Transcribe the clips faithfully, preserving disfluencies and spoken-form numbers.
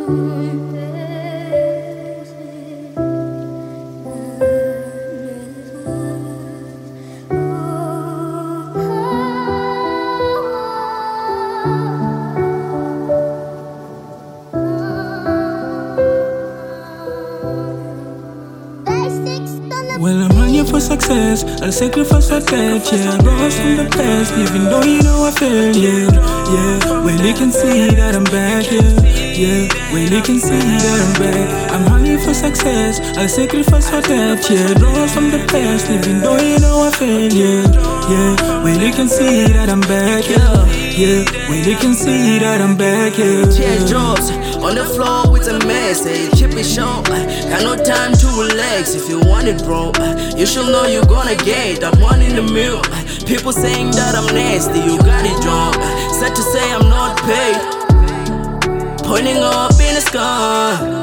Well, I'm running for success, I'll sacrifice for that, yeah. Rose from the past, even though you know I failed, yeah. Yeah, well, you can see that I'm back, yeah. Yeah, well, you can see that I'm back. I'm running for success, I'll sacrifice for that, yeah. Rose from the past, even though you know I failed, yeah. Yeah, well, you can see that I'm back, yeah. Yeah, well, you can see that I'm back, yeah. Teardrops on the floor with a mess, hey, keep it short. Got no time to relax. If you want it, bro, you should know you're gonna get that one in the mill. People saying that I'm nasty, you got it wrong. Sad to say I'm not paid. Pointing up in the sky.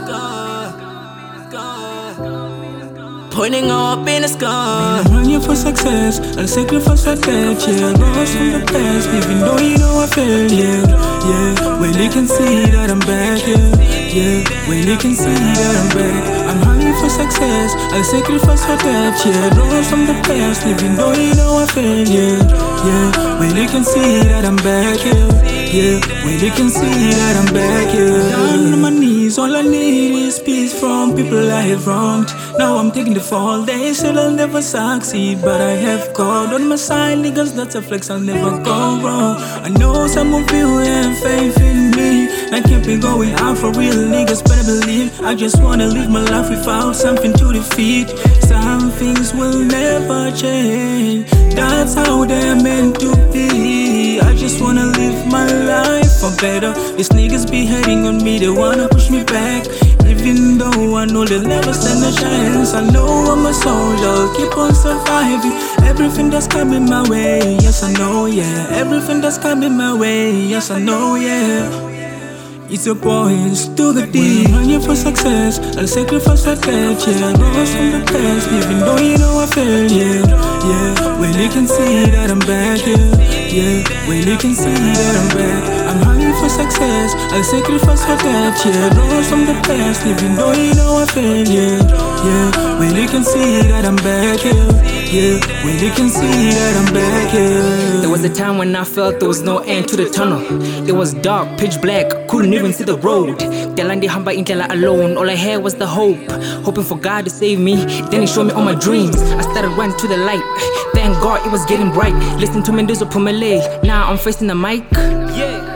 Pointing up in the sky. I'm running for success, I'll sacrifice for that, yeah. Rose from the past, even though you know I failed, yeah. Yeah, well, you can see that I'm back, yeah. Yeah, well, you can see that I'm back. I'm running for success, I'll sacrifice for that, yeah. Rose from the past, even though you know I failed, yeah. Yeah, well, you can see that I'm back, yeah. Yeah, well, you can see that I'm back, yeah. Down on my knees, all I need is peace from people I have wronged. Now I'm taking the fall, they said I'll never succeed, but I have God on my side, niggas, that's a flex, I'll never go wrong. I know some of you have faith in me, I can't be going out for real, niggas better believe. I just wanna live my life without something to defeat. Some things will never change, that's how they're meant to be. I just wanna live my life for better. These niggas be hating on me, they wanna push me back. Even though I know they'll never stand a chance, I know I'm a soldier, keep on surviving. Everything that's coming my way, yes I know, yeah. Everything that's coming my way, yes I know, yeah. It's your boys to the deep. I'm running for success, I'll sacrifice for that, yeah. Rose from the past, even though you know I failed, yeah. Yeah, well, you can see that I'm back, yeah. Yeah, well, you can see that I'm back. I'm running for success, I'll sacrifice for that, yeah. Rose from the past, even though you know I failed, yeah. Yeah, well, you can see that I'm back, yeah. Yeah, well, you can see that I'm back, yeah. There was a time when I felt there was no end to the tunnel. It was dark, pitch black, couldn't even see the road. Delandi hamba indlela alone, all I had was the hope. Hoping for God to save me, then he showed me all my dreams. I started running to the light, thank God it was getting bright. Listen to Mendoza Pumele, now I'm facing the mic. Yeah,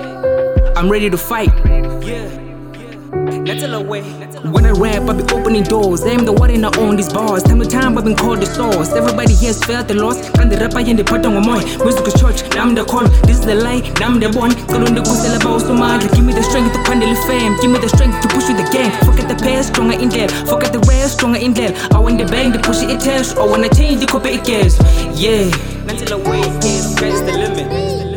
I'm ready to fight. Yeah, that's all away. When I rap, I be opening doors. I am the one and I own these bars. Time to time, I've been called the source. Everybody here has felt the loss. Can the rapper and the part on my music is church, now I'm the call. This is the light, now I'm the one. Go on the go sell about so much. Give me the strength to handle the fame. Give me the strength to push with the game. Forget the past, stronger in there. Forget the rest, stronger in there. I want the bang, the push it test. I wanna change the copy it gets. Yeah, until the way is, sky's the limit.